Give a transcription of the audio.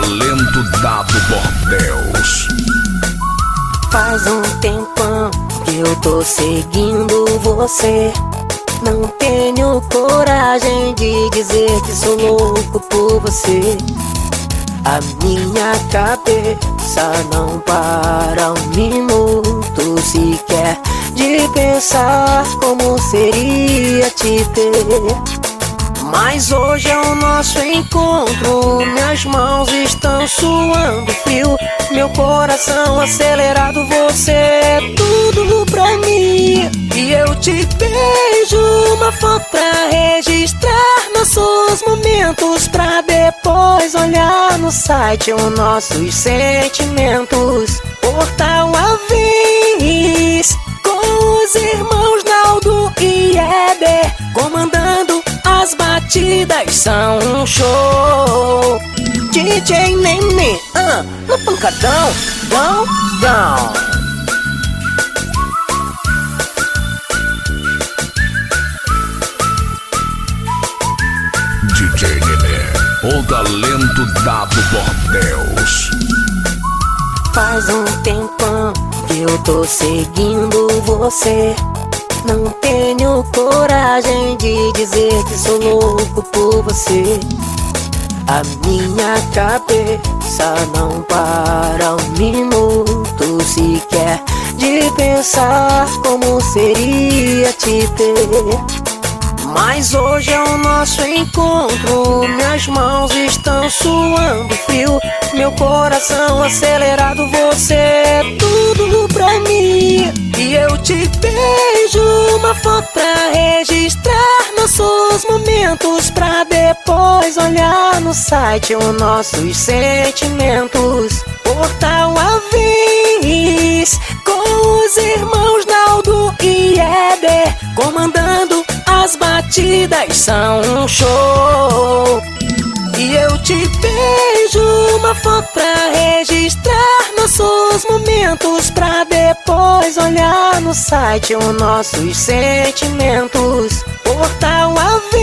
talento dado por Deus. Faz um tempão que eu tô seguindo você. Não tenho coragem de dizer que sou louco por você. A minha cabeça não para um minuto sequer de pensar como seria te ter. Mas hoje é o nosso encontro, minhas mãos estão suando frio, meu coração acelerado, você é tudo pra mim. E eu te beijo, uma foto pra registrar nossos momentos, pra depois olhar no site os nossos sentimentos. Portal Avis, com os irmãos Naldo e Éder, comandando as batidas, são um show. DJ Nenê, no pancadão, dão, dão. DJ Nenê, o talento dado por Deus. Faz um tempão que eu tô seguindo você. Não tenho coragem de dizer que sou louco por você. A minha cabeça não para um minuto sequer de pensar como seria te ter. Mas hoje é o nosso encontro, minhas mãos estão suando frio, meu coração acelerado, você é tudo pra mim. E eu te beijo, uma foto pra registrar nossos momentos, pra depois olhar no site os nossos sentimentos. Portal Avis, com os irmãos Naldo e Éder, comandando as batidas, são um show. E eu te beijo, uma foto pra registrar nossos momentos, pra depois olhar no site os nossos sentimentos. Portal Avis.